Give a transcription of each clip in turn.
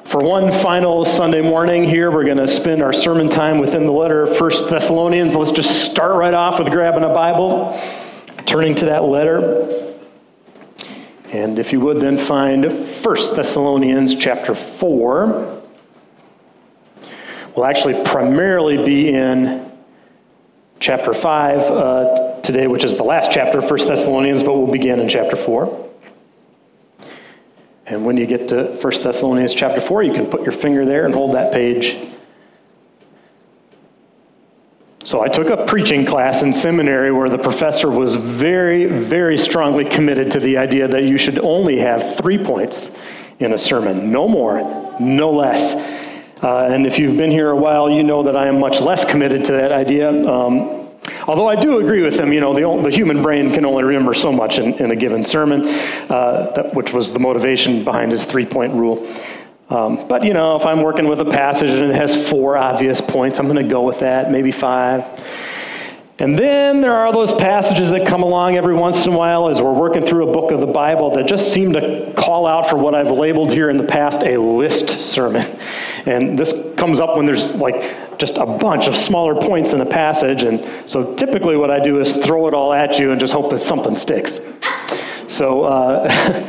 For one final Sunday morning here, we're going to spend our sermon time within the letter of 1 Thessalonians. Let's just start right off with grabbing a Bible, turning to that letter. And if you would then find 1 Thessalonians chapter 4. We'll actually primarily be in chapter 5 today, which is the last chapter of 1 Thessalonians, but we'll begin in chapter 4. And when you get to 1 Thessalonians chapter 4, you can put your finger there and hold that page. So I took a preaching class in seminary where the professor was very, very strongly committed to the idea that you should only have 3 points in a sermon. No more, no less. And if you've been here a while, you know that I am much less committed to that idea. Although I do agree with him, the human brain can only remember so much in a given sermon, which was the motivation behind his 3-point rule. But if I'm working with a passage and it has 4 obvious points, I'm going to go with that, maybe 5. And then there are those passages that come along every once in a while as we're working through a book of the Bible that just seem to call out for what I've labeled here in the past a list sermon. And this comes up when there's just a bunch of smaller points in a passage. And so typically what I do is throw it all at you and just hope that something sticks. So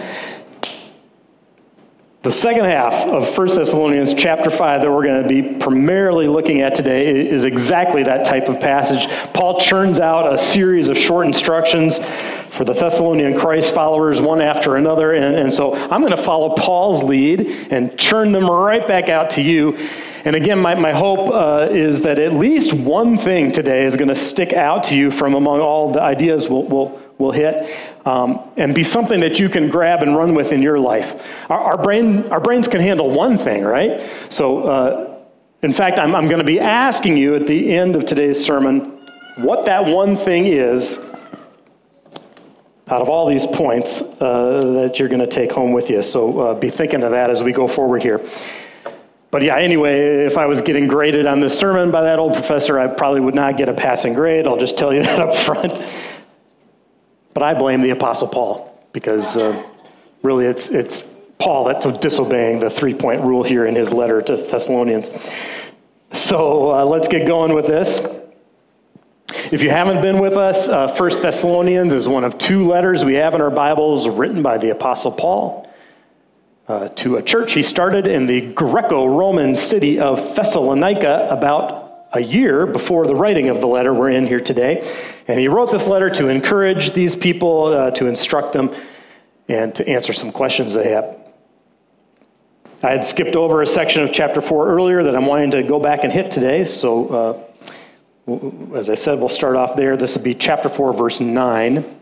the second half of 1 Thessalonians chapter 5 that we're going to be primarily looking at today is exactly that type of passage. Paul churns out a series of short instructions for the Thessalonian Christ followers, one after another. And so I'm going to follow Paul's lead and churn them right back out to you. And again, my hope is that at least one thing today is going to stick out to you from among all the ideas we'll hit, and be something that you can grab and run with in your life. Our brains can handle one thing, right? So, in fact, I'm going to be asking you at the end of today's sermon what that one thing is out of all these points that you're going to take home with you. So be thinking of that as we go forward here. But yeah, anyway, if I was getting graded on this sermon by that old professor, I probably would not get a passing grade. I'll just tell you that up front. But I blame the Apostle Paul, because really it's Paul that's disobeying the 3-point rule here in his letter to Thessalonians. So let's get going with this. If you haven't been with us, 1 Thessalonians is one of 2 letters we have in our Bibles written by the Apostle Paul to a church he started in the Greco-Roman city of Thessalonica about a year before the writing of the letter we're in here today. And he wrote this letter to encourage these people, to instruct them, and to answer some questions they have. I had skipped over a section of chapter 4 earlier that I'm wanting to go back and hit today. So, as I said, we'll start off there. This will be chapter 4, verse 9.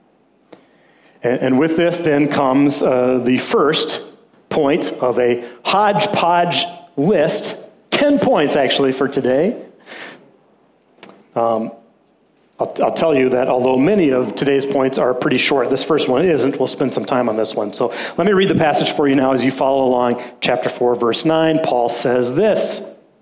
And with this then comes the first point of a hodgepodge list. 10 points, actually, for today. I'll tell you that although many of today's points are pretty short, this first one isn't. We'll spend some time on this one. So let me read the passage for you now as you follow along. Chapter 4, verse 9, Paul says this.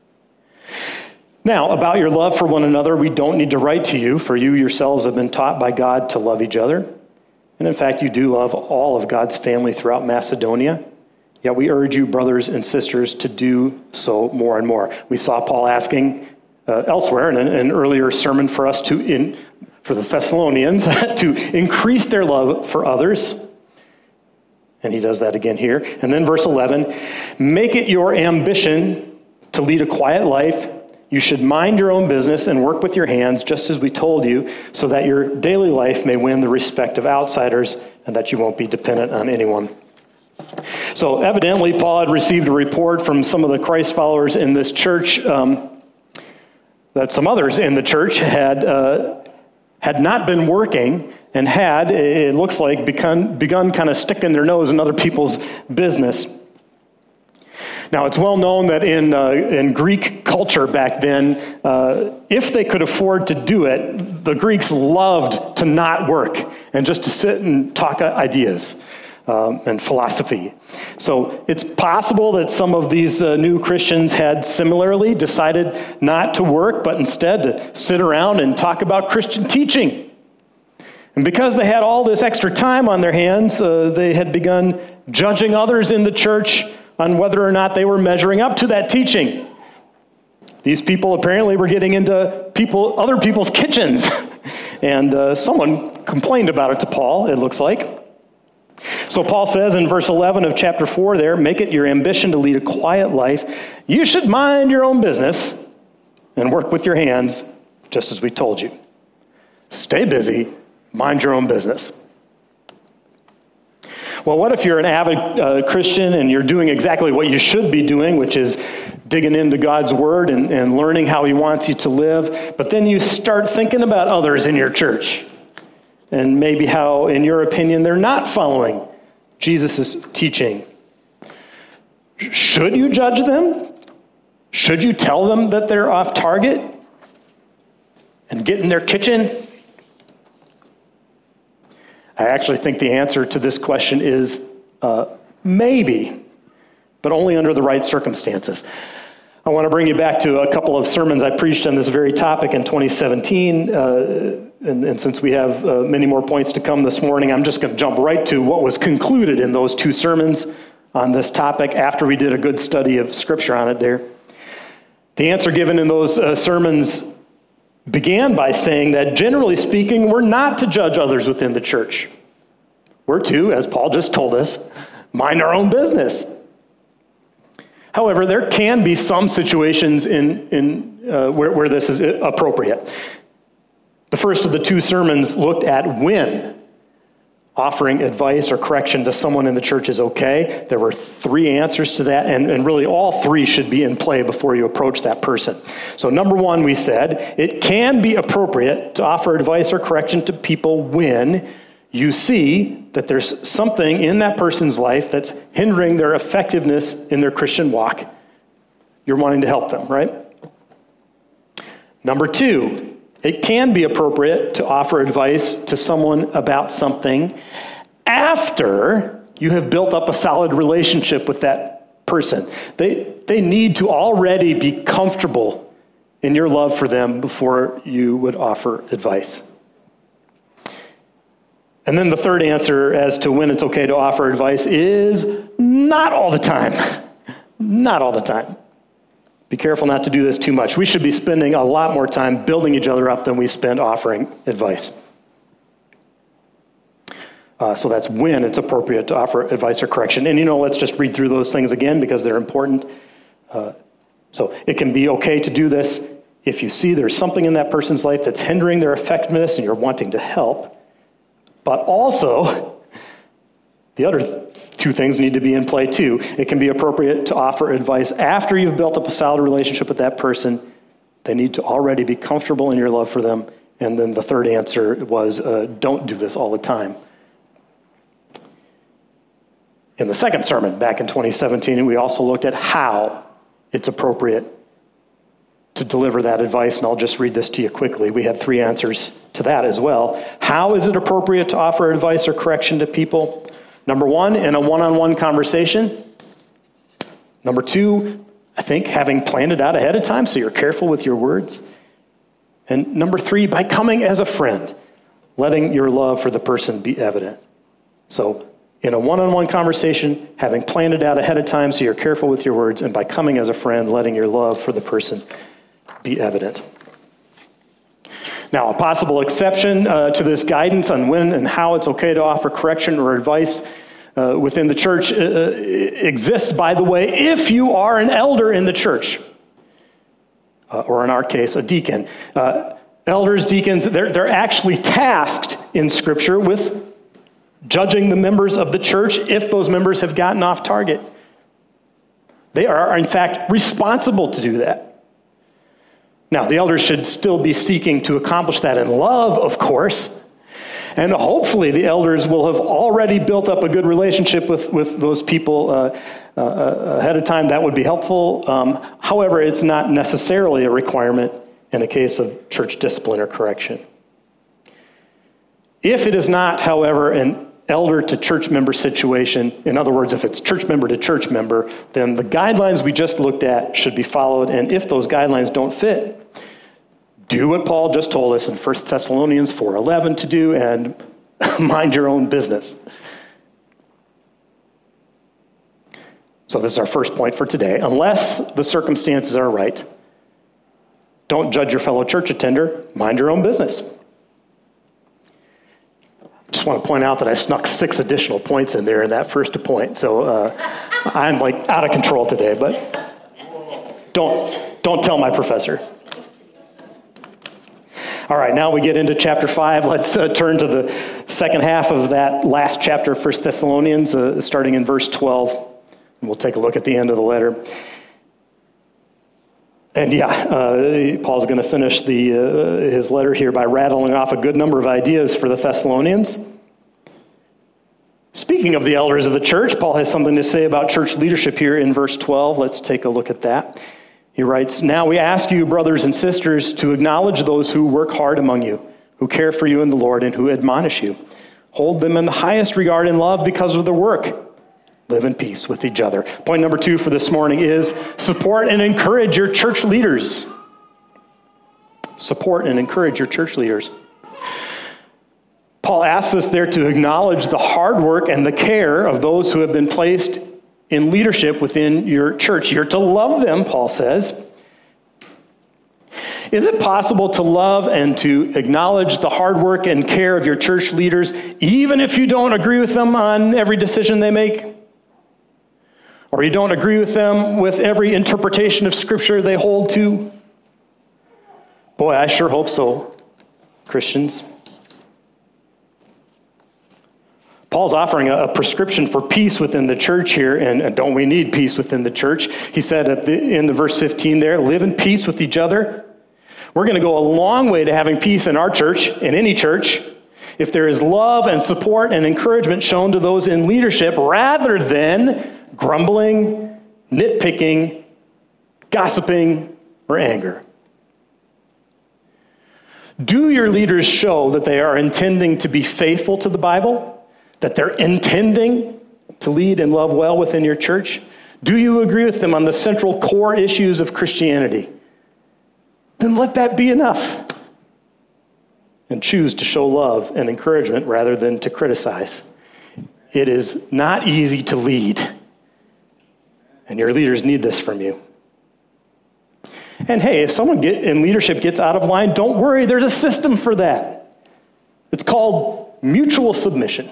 Now, about your love for one another, we don't need to write to you, for you yourselves have been taught by God to love each other. And in fact, you do love all of God's family throughout Macedonia. Yet we urge you, brothers and sisters, to do so more and more. We saw Paul asking elsewhere in an earlier sermon for us for the Thessalonians to increase their love for others. And he does that again here. And then verse 11, make it your ambition to lead a quiet life. You should mind your own business and work with your hands, just as we told you, so that your daily life may win the respect of outsiders and that you won't be dependent on anyone. So evidently, Paul had received a report from some of the Christ followers in this church that some others in the church had not been working and had, it looks like, begun kind of sticking their nose in other people's business. Now, it's well known that in Greek culture back then, if they could afford to do it, the Greeks loved to not work and just to sit and talk ideas and philosophy. So it's possible that some of these new Christians had similarly decided not to work, but instead to sit around and talk about Christian teaching. And because they had all this extra time on their hands, they had begun judging others in the church on whether or not they were measuring up to that teaching. These people apparently were getting into other people's kitchens. And someone complained about it to Paul, it looks like. So Paul says in verse 11 of chapter 4 there, make it your ambition to lead a quiet life. You should mind your own business and work with your hands, just as we told you. Stay busy, mind your own business. Well, what if you're an avid Christian and you're doing exactly what you should be doing, which is digging into God's word and learning how he wants you to live, but then you start thinking about others in your church and maybe how, in your opinion, they're not following Jesus' teaching. Should you judge them? Should you tell them that they're off target and get in their kitchen? I actually think the answer to this question is maybe, but only under the right circumstances. I want to bring you back to a couple of sermons I preached on this very topic in 2017, and since we have many more points to come this morning, I'm just going to jump right to what was concluded in those two sermons on this topic after we did a good study of Scripture on it there. The answer given in those sermons began by saying that, generally speaking, we're not to judge others within the church. We're to, as Paul just told us, mind our own business. However, there can be some situations where this is appropriate. The first of the two sermons looked at when offering advice or correction to someone in the church is okay. There were three answers to that, and really all three should be in play before you approach that person. So number one, we said, it can be appropriate to offer advice or correction to people when you see that there's something in that person's life that's hindering their effectiveness in their Christian walk. You're wanting to help them, right? Number two, it can be appropriate to offer advice to someone about something after you have built up a solid relationship with that person. They need to already be comfortable in your love for them before you would offer advice. And then the third answer as to when it's okay to offer advice is not all the time. Not all the time. Be careful not to do this too much. We should be spending a lot more time building each other up than we spend offering advice. So that's when it's appropriate to offer advice or correction. And let's just read through those things again because they're important. So it can be okay to do this if you see there's something in that person's life that's hindering their effectiveness and you're wanting to help. But also, the other two things need to be in play too. It can be appropriate to offer advice after you've built up a solid relationship with that person. They need to already be comfortable in your love for them. And then the third answer was, don't do this all the time. In the second sermon back in 2017, we also looked at how it's appropriate to deliver that advice, and I'll just read this to you quickly. We had three answers to that as well. How is it appropriate to offer advice or correction to people? Number one, in a one-on-one conversation. Number two, I think having planned it out ahead of time so you're careful with your words. And number three, by coming as a friend, letting your love for the person be evident. So in a one-on-one conversation, having planned it out ahead of time so you're careful with your words, and by coming as a friend, letting your love for the person be evident. Now, a possible exception to this guidance on when and how it's okay to offer correction or advice within the church exists, by the way, if you are an elder in the church, or in our case, a deacon. Elders, deacons, they're actually tasked in Scripture with judging the members of the church if those members have gotten off target. They are, in fact, responsible to do that. Now, the elders should still be seeking to accomplish that in love, of course, and hopefully the elders will have already built up a good relationship with those people ahead of time. That would be helpful. However, it's not necessarily a requirement in a case of church discipline or correction. If it is not, however, an elder to church member situation, in other words, if it's church member to church member, then the guidelines we just looked at should be followed, and if those guidelines don't fit, do what Paul just told us in 1 Thessalonians 4:11 to do, and mind your own business. So this is our first point for today. Unless the circumstances are right, don't judge your fellow church attender. Mind your own business. Just want to point out that I snuck 6 additional points in there in that first point. So I'm like out of control today, but don't tell my professor. All right, now we get into chapter 5. Let's turn to the second half of that last chapter of 1 Thessalonians, starting in verse 12. And we'll take a look at the end of the letter. And Paul's going to finish his letter here by rattling off a good number of ideas for the Thessalonians. Speaking of the elders of the church, Paul has something to say about church leadership here in verse 12. Let's take a look at that. He writes, "Now we ask you, brothers and sisters, to acknowledge those who work hard among you, who care for you in the Lord, and who admonish you. Hold them in the highest regard and love because of their work. Live in peace with each other." Point number 2 for this morning is support and encourage your church leaders. Support and encourage your church leaders. Paul asks us there to acknowledge the hard work and the care of those who have been placed in leadership within your church. You're to love them, Paul says. Is it possible to love and to acknowledge the hard work and care of your church leaders, even if you don't agree with them on every decision they make? Or you don't agree with them with every interpretation of Scripture they hold to? Boy, I sure hope so, Christians. Paul's offering a prescription for peace within the church here, and don't we need peace within the church? He said at the end of verse 15 there, live in peace with each other. We're going to go a long way to having peace in our church, in any church, if there is love and support and encouragement shown to those in leadership rather than grumbling, nitpicking, gossiping, or anger. Do your leaders show that they are intending to be faithful to the Bible? That they're intending to lead and love well within your church? Do you agree with them on the central core issues of Christianity? Then let that be enough. And choose to show love and encouragement rather than to criticize. It is not easy to lead. And your leaders need this from you. And hey, if someone in leadership gets out of line, don't worry, there's a system for that. It's called mutual submission.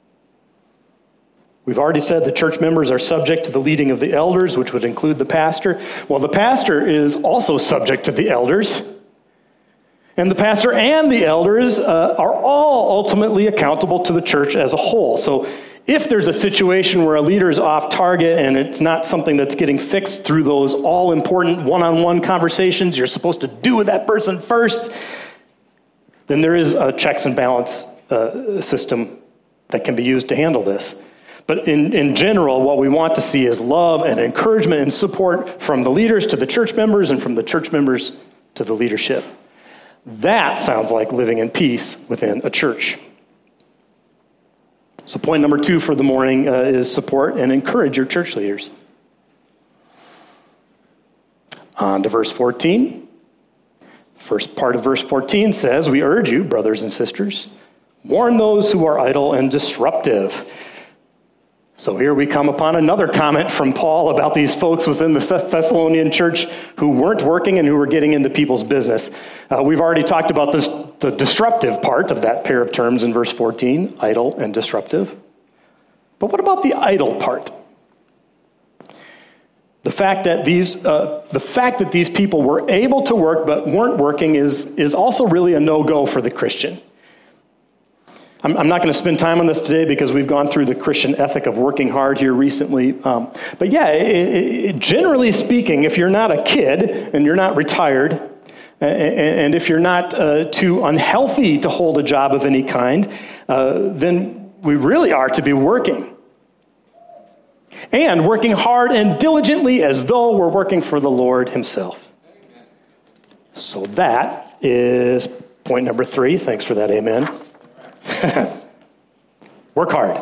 We've already said the church members are subject to the leading of the elders, which would include the pastor. Well, the pastor is also subject to the elders. And the pastor and the elders are all ultimately accountable to the church as a whole. So if there's a situation where a leader is off target and it's not something that's getting fixed through those all-important one-on-one conversations you're supposed to do with that person first, then there is a checks and balance system that can be used to handle this. But in general, what we want to see is love and encouragement and support from the leaders to the church members and from the church members to the leadership. That sounds like living in peace within a church. So point number 2 for the morning is support and encourage your church leaders. On to verse 14. First part of verse 14 says, "We urge you, brothers and sisters, warn those who are idle and disruptive." So here we come upon another comment from Paul about these folks within the Thessalonian church who weren't working and who were getting into people's business. We've already talked about the disruptive part of that pair of terms in verse 14, idle and disruptive. But what about the idle part? The fact that these people were able to work but weren't working is also really a no-go for the Christian. I'm not going to spend time on this today because we've gone through the Christian ethic of working hard here recently. But yeah, generally speaking, if you're not a kid and you're not retired, and if you're not too unhealthy to hold a job of any kind, then we really are to be working. And working hard and diligently as though we're working for the Lord himself. So that is point number 3. Thanks for that, amen. Work hard.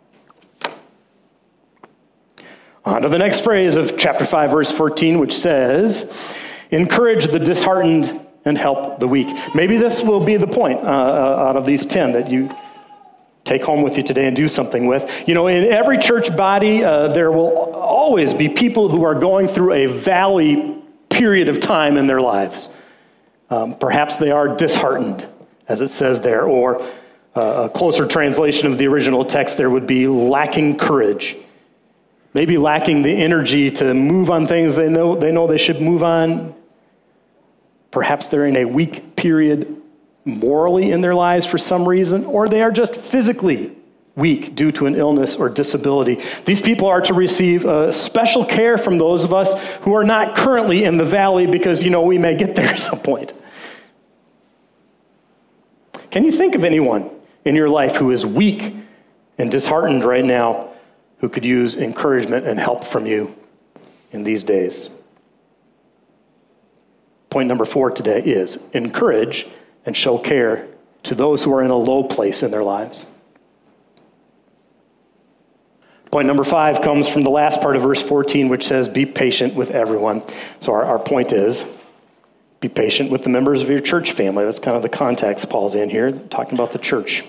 On to the next phrase of chapter 5, verse 14, which says, encourage the disheartened and help the weak. Maybe this will be the point out of these 10 that you take home with you today and do something with. You know, in every church body, there will always be people who are going through a valley period of time in their lives. Perhaps they are disheartened, as it says there, or a closer translation of the original text there would be lacking courage. Maybe lacking the energy to move on things they know they should move on. Perhaps they're in a weak period morally in their lives for some reason, or they are just physically weak due to an illness or disability. These people are to receive special care from those of us who are not currently in the valley because, we may get there at some point. Can you think of anyone in your life who is weak and disheartened right now who could use encouragement and help from you in these days? Point number 4 today is encourage and show care to those who are in a low place in their lives. Point number 5 comes from the last part of verse 14, which says, be patient with everyone. So our point is, be patient with the members of your church family. That's kind of the context Paul's in here, talking about the church.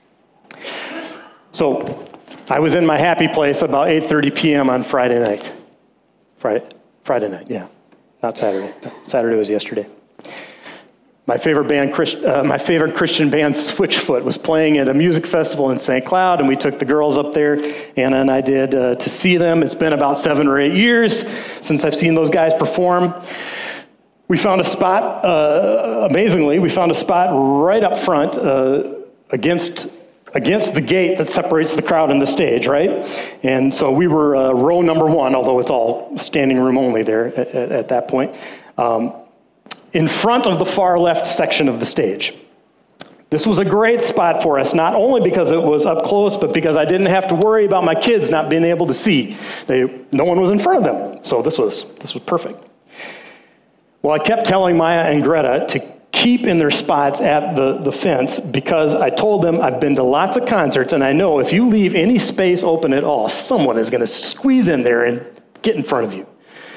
So I was in my happy place about 8:30 p.m. on Friday night. Friday night, yeah. Not Saturday. Saturday was yesterday. My favorite Christian band, Switchfoot, was playing at a music festival in St. Cloud, and we took the girls up there, Anna and I did, to see them. It's been about 7 or 8 years since I've seen those guys perform. We found a spot, amazingly, right up front against the gate that separates the crowd and the stage, right? And so we were row number 1, although it's all standing room only there at that point, in front of the far left section of the stage. This was a great spot for us, not only because it was up close, but because I didn't have to worry about my kids not being able to see. No one was in front of them, so this was perfect. Well, I kept telling Maya and Greta to keep in their spots at the fence because I told them I've been to lots of concerts, and I know if you leave any space open at all, someone is going to squeeze in there and get in front of you.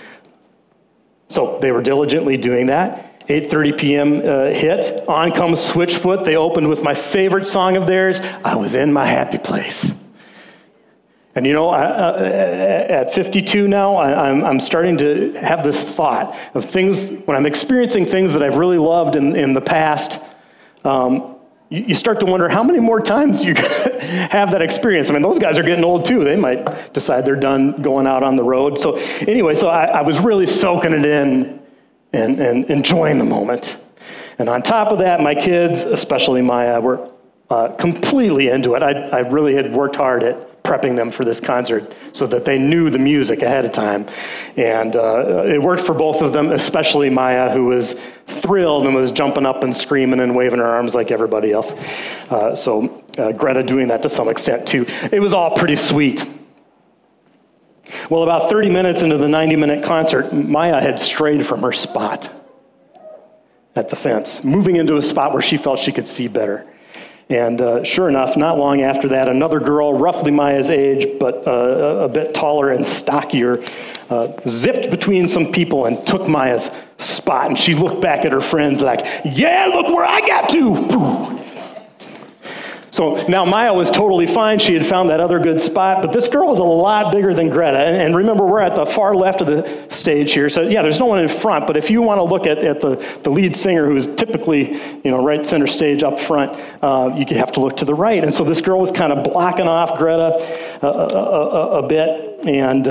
So they were diligently doing that. 8:30 p.m. Hit. On comes Switchfoot. They opened with my favorite song of theirs, I Was in My Happy Place. And at 52 now, I'm starting to have this thought of things, when I'm experiencing things that I've really loved in the past, you start to wonder how many more times you have that experience. I mean, those guys are getting old too. They might decide they're done going out on the road. So anyway, I was really soaking it in and enjoying the moment. And on top of that, my kids, especially Maya, were completely into it. I really had worked hard at prepping them for this concert so that they knew the music ahead of time. And it worked for both of them, especially Maya, who was thrilled and was jumping up and screaming and waving her arms like everybody else. So Greta doing that to some extent too. It was all pretty sweet. Well, about 30 minutes into the 90-minute concert, Maya had strayed from her spot at the fence, moving into a spot where she felt she could see better. And sure enough, not long after that, another girl, roughly Maya's age, but a bit taller and stockier, zipped between some people and took Maya's spot. And she looked back at her friends like, yeah, look where I got to. So now Maya was totally fine. She had found that other good spot, but this girl was a lot bigger than Greta. And remember, we're at the far left of the stage here. So yeah, there's no one in front, but if you want to look at the lead singer, who's typically, right center stage up front, you have to look to the right. And so this girl was kind of blocking off Greta a bit.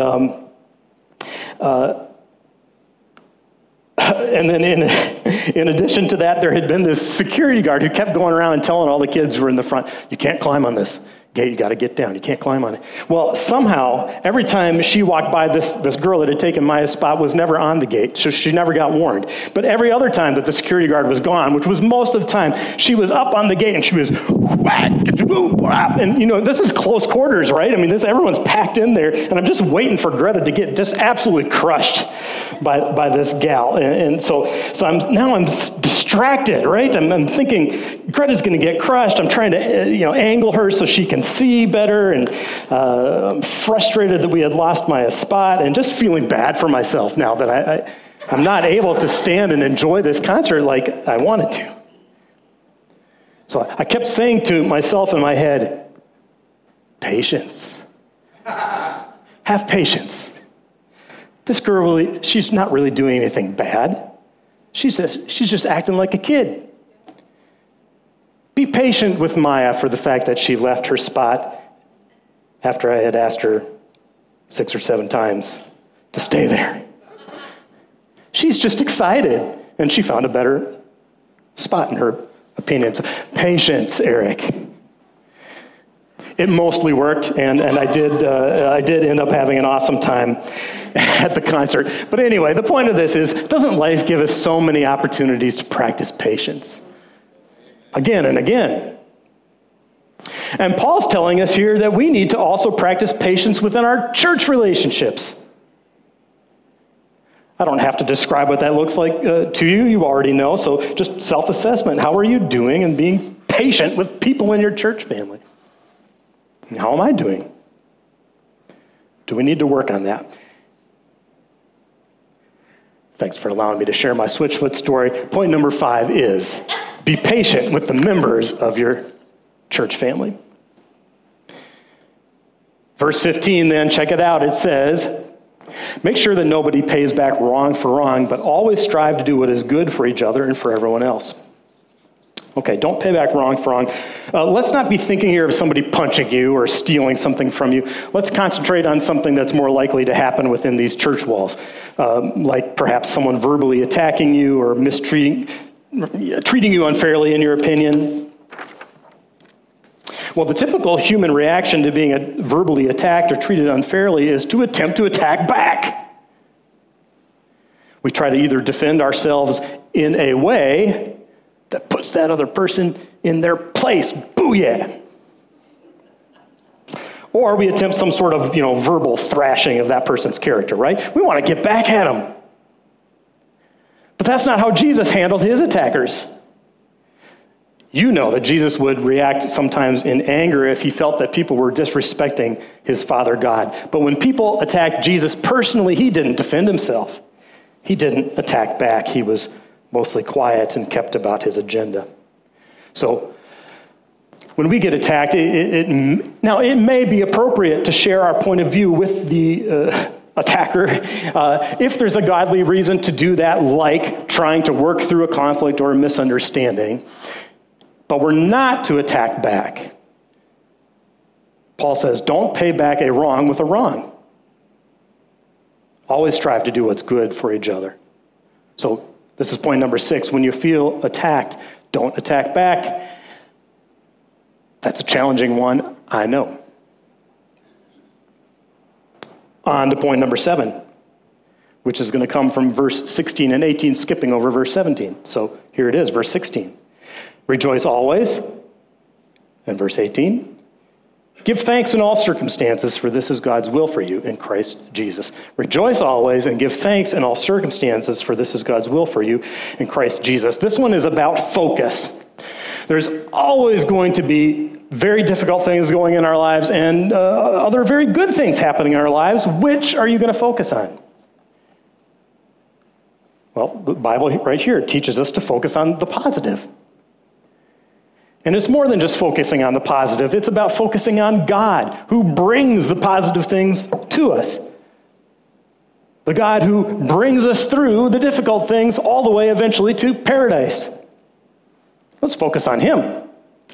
And then in addition to that, there had been this security guard who kept going around and telling all the kids who were in the front, you can't climb on this gate, you got to get down, you can't climb on it. Well, somehow, every time she walked by, this girl that had taken Maya's spot was never on the gate, so she never got warned. But every other time that the security guard was gone, which was most of the time, she was up on the gate and she was whack, and this is close quarters, right? I mean, everyone's packed in there, and I'm just waiting for Greta to get just absolutely crushed by this gal. And so I'm distracted, right? I'm thinking Greta's going to get crushed. I'm trying to angle her so she can see better, and I'm frustrated that we had lost Maya's spot, and just feeling bad for myself now that I'm not able to stand and enjoy this concert like I wanted to. So I kept saying to myself in my head, patience. Have patience. This girl, she's not really doing anything bad. She's just acting like a kid. Be patient with Maya for the fact that she left her spot after I had asked her 6 or 7 times to stay there. She's just excited, and she found a better spot in her opinion. So, patience, Eric. It mostly worked, and I did end up having an awesome time at the concert. But anyway, the point of this is, doesn't life give us so many opportunities to practice patience? Again and again. And Paul's telling us here that we need to also practice patience within our church relationships. I don't have to describe what that looks like to you. You already know. So just self-assessment. How are you doing in being patient with people in your church family? And how am I doing? Do we need to work on that? Thanks for allowing me to share my Switchfoot story. Point number 5 is be patient with the members of your church family. Verse 15 then, check it out. It says, make sure that nobody pays back wrong for wrong, but always strive to do what is good for each other and for everyone else. Okay, don't pay back wrong for wrong. Let's not be thinking here of somebody punching you or stealing something from you. Let's concentrate on something that's more likely to happen within these church walls, like perhaps someone verbally attacking you or treating you unfairly in your opinion. Well, the typical human reaction to being verbally attacked or treated unfairly is to attempt to attack back. We try to either defend ourselves in a way that puts that other person in their place. Booyah! Or we attempt some sort of, verbal thrashing of that person's character, right? We want to get back at them. But that's not how Jesus handled his attackers. You know that Jesus would react sometimes in anger if he felt that people were disrespecting his Father God. But when people attacked Jesus personally, he didn't defend himself. He didn't attack back. He was mostly quiet and kept about his agenda. So when we get attacked, it may be appropriate to share our point of view with the attacker if there's a godly reason to do that, like trying to work through a conflict or a misunderstanding. But we're not to attack back. Paul says, don't pay back a wrong with a wrong. Always strive to do what's good for each other. So this is point number 6. When you feel attacked, don't attack back. That's a challenging one, I know. On to point number 7, which is going to come from verse 16 and 18, skipping over verse 17. So here it is, verse 16. Rejoice always. And verse 18. Give thanks in all circumstances, for this is God's will for you in Christ Jesus. Rejoice always and give thanks in all circumstances, for this is God's will for you in Christ Jesus. This one is about focus. There's always going to be very difficult things going in our lives and other very good things happening in our lives. Which are you going to focus on? Well, the Bible right here teaches us to focus on the positive. And it's more than just focusing on the positive. It's about focusing on God, who brings the positive things to us. The God who brings us through the difficult things all the way eventually to paradise. Let's focus on him.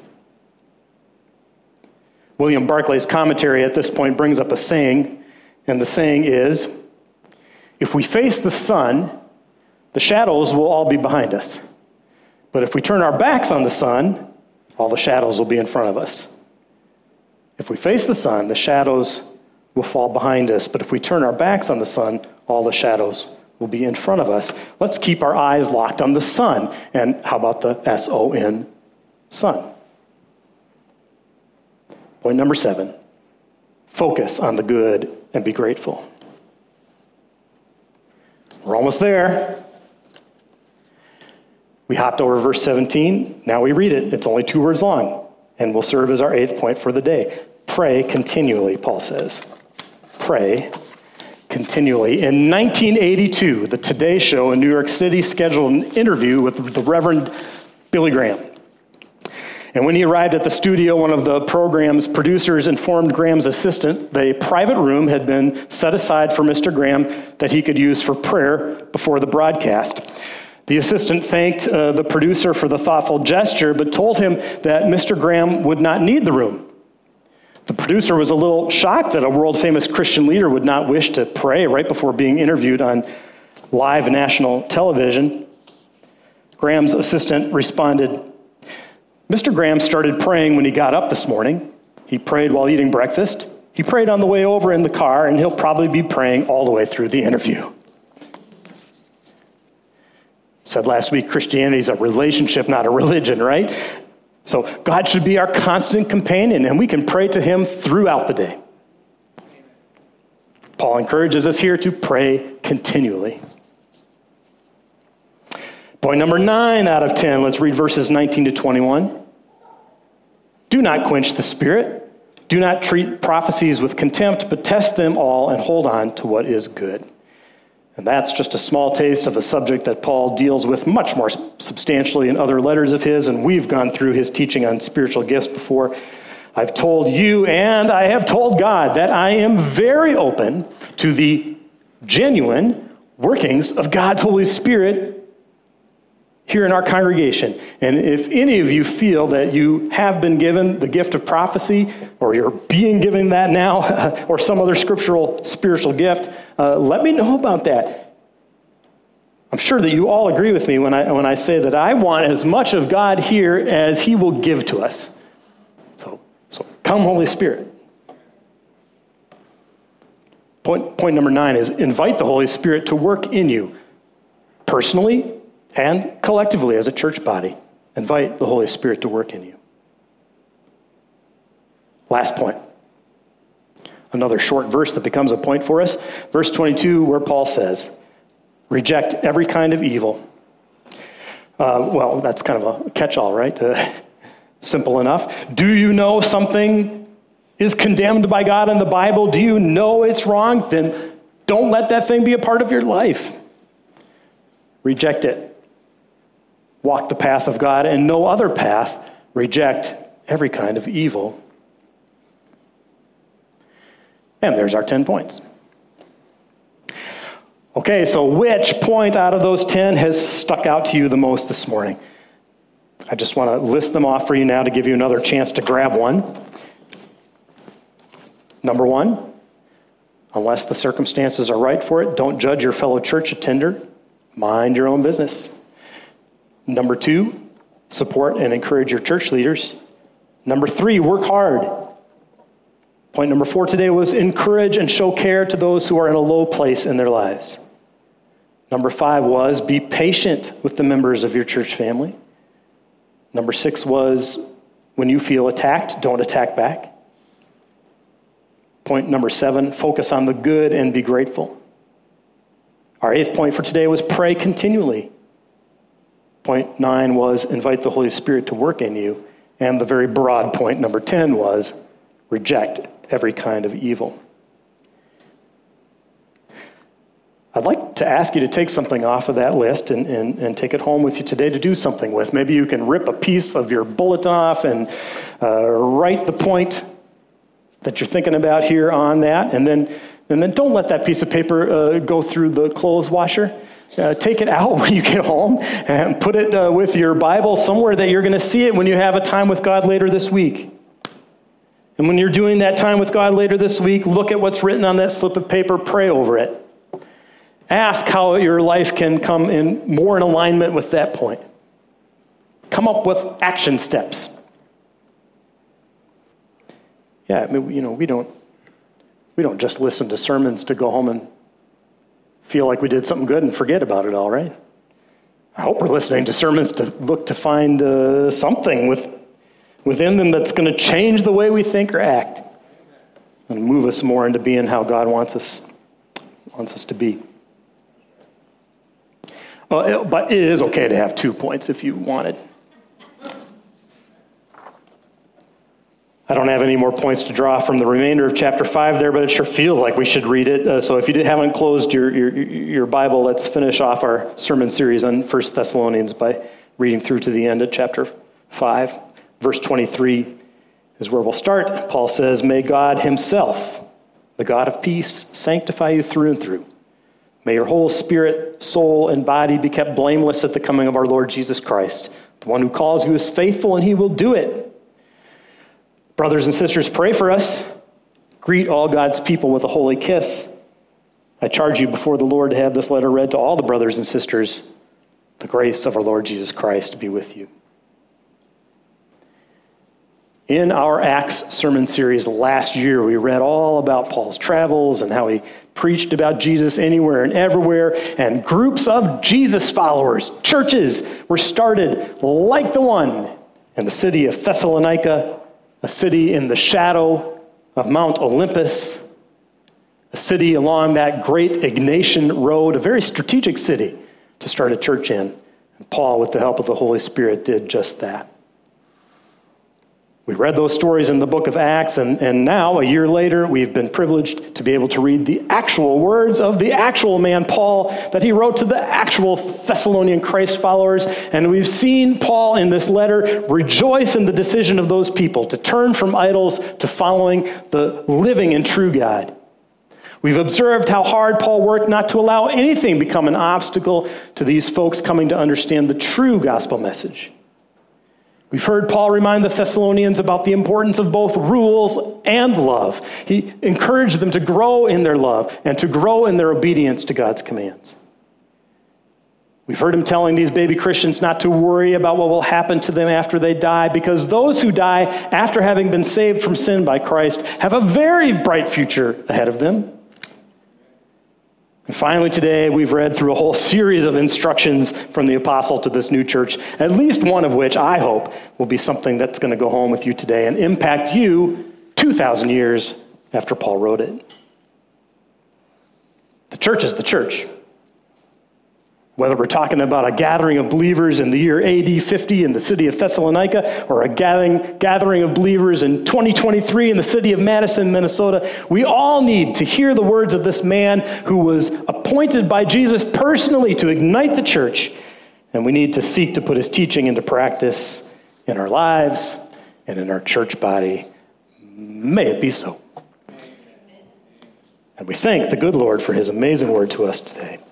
William Barclay's commentary at this point brings up a saying, and the saying is, if we face the sun, the shadows will all be behind us. But if we turn our backs on the sun, all the shadows will be in front of us. If we face the sun, the shadows will fall behind us. But if we turn our backs on the sun, all the shadows will be in front of us. Let's keep our eyes locked on the sun. And how about the S-O-N, sun? Point number 7, focus on the good and be grateful. We're almost there. We hopped over verse 17. Now we read it. It's only 2 words long and will serve as our 8th point for the day. Pray continually, Paul says. Pray continually. In 1982, the Today Show in New York City scheduled an interview with the Reverend Billy Graham. And when he arrived at the studio, one of the program's producers informed Graham's assistant that a private room had been set aside for Mr. Graham that he could use for prayer before the broadcast. The assistant thanked the producer for the thoughtful gesture, but told him that Mr. Graham would not need the room. The producer was a little shocked that a world-famous Christian leader would not wish to pray right before being interviewed on live national television. Graham's assistant responded, "Mr. Graham started praying when he got up this morning. He prayed while eating breakfast. He prayed on the way over in the car, and he'll probably be praying all the way through the interview." Said last week, Christianity is a relationship, not a religion, right? So God should be our constant companion, and we can pray to him throughout the day. Paul encourages us here to pray continually. Point number 9 out of 10. Let's read verses 19 to 21. Do not quench the spirit. Do not treat prophecies with contempt, but test them all and hold on to what is good. And that's just a small taste of a subject that Paul deals with much more substantially in other letters of his, and we've gone through his teaching on spiritual gifts before. I've told you, and I have told God, that I am very open to the genuine workings of God's Holy Spirit here in our congregation. And if any of you feel that you have been given the gift of prophecy, or you're being given that now, or some other scriptural spiritual gift, let me know about that. I'm sure that you all agree with me when I say that I want as much of God here as he will give to us. So come, Holy Spirit. Point number 9 is invite the Holy Spirit to work in you personally and collectively as a church body. Invite the Holy Spirit to work in you. Last point. Another short verse that becomes a point for us. Verse 22, where Paul says, reject every kind of evil. Well, that's kind of a catch-all, right? Simple enough. Do you know something is condemned by God in the Bible? Do you know it's wrong? Then don't let that thing be a part of your life. Reject it. Walk the path of God and no other path. Reject every kind of evil. And there's our 10 points. Okay, so which point out of those 10 has stuck out to you the most this morning? I just want to list them off for you now to give you another chance to grab one. Number 1, unless the circumstances are right for it, don't judge your fellow church attender. Mind your own business. Number 2, support and encourage your church leaders. Number 3, work hard. Point number 4 today was encourage and show care to those who are in a low place in their lives. Number 5 was be patient with the members of your church family. Number 6 was when you feel attacked, don't attack back. Point number 7, focus on the good and be grateful. Our 8th point for today was pray continually. Point 9 was invite the Holy Spirit to work in you. And the very broad point, number 10, was reject every kind of evil. I'd like to ask you to take something off of that list and take it home with you today to do something with. Maybe you can rip a piece of your bulletin off and write the point that you're thinking about here on that. And then don't let that piece of paper go through the clothes washer. Take it out when you get home and put it with your Bible somewhere that you're going to see it when you have a time with God later this week. And when you're doing that time with God later this week, look at what's written on that slip of paper, pray over it. Ask how your life can come in more in alignment with that point. Come up with action steps. Yeah, I mean, we don't just listen to sermons to go home and feel like we did something good and forget about it all, right? I hope we're listening to sermons to look to find something within them that's going to change the way we think or act and move us more into being how God wants us to be. But it is okay to have 2 points if you wanted. I don't have any more points to draw from the remainder of chapter 5 there, but it sure feels like we should read it. So if you haven't closed your Bible, let's finish off our sermon series on 1 Thessalonians by reading through to the end of chapter 5. Verse 23 is where we'll start. Paul says, "May God himself, the God of peace, sanctify you through and through. May your whole spirit, soul, and body be kept blameless at the coming of our Lord Jesus Christ. The one who calls you is faithful, and he will do it." Brothers and sisters, pray for us. Greet all God's people with a holy kiss. I charge you before the Lord to have this letter read to all the brothers and sisters. The grace of our Lord Jesus Christ be with you. In our Acts sermon series last year, we read all about Paul's travels and how he preached about Jesus anywhere and everywhere, and groups of Jesus followers, churches, were started like the one in the city of Thessalonica, a city in the shadow of Mount Olympus, a city along that great Ignatian road, a very strategic city to start a church in. And Paul, with the help of the Holy Spirit, did just that. We read those stories in the book of Acts, and now, a year later, we've been privileged to be able to read the actual words of the actual man, Paul, that he wrote to the actual Thessalonian Christ followers. And we've seen Paul in this letter rejoice in the decision of those people to turn from idols to following the living and true God. We've observed how hard Paul worked not to allow anything become an obstacle to these folks coming to understand the true gospel message. We've heard Paul remind the Thessalonians about the importance of both rules and love. He encouraged them to grow in their love and to grow in their obedience to God's commands. We've heard him telling these baby Christians not to worry about what will happen to them after they die, because those who die after having been saved from sin by Christ have a very bright future ahead of them. And finally, today, we've read through a whole series of instructions from the apostle to this new church, at least one of which I hope will be something that's going to go home with you today and impact you 2,000 years after Paul wrote it. The church is the church. Whether we're talking about a gathering of believers in the year AD 50 in the city of Thessalonica, or a gathering of believers in 2023 in the city of Madison, Minnesota, we all need to hear the words of this man who was appointed by Jesus personally to ignite the church, and we need to seek to put his teaching into practice in our lives and in our church body. May it be so. And we thank the good Lord for his amazing word to us today.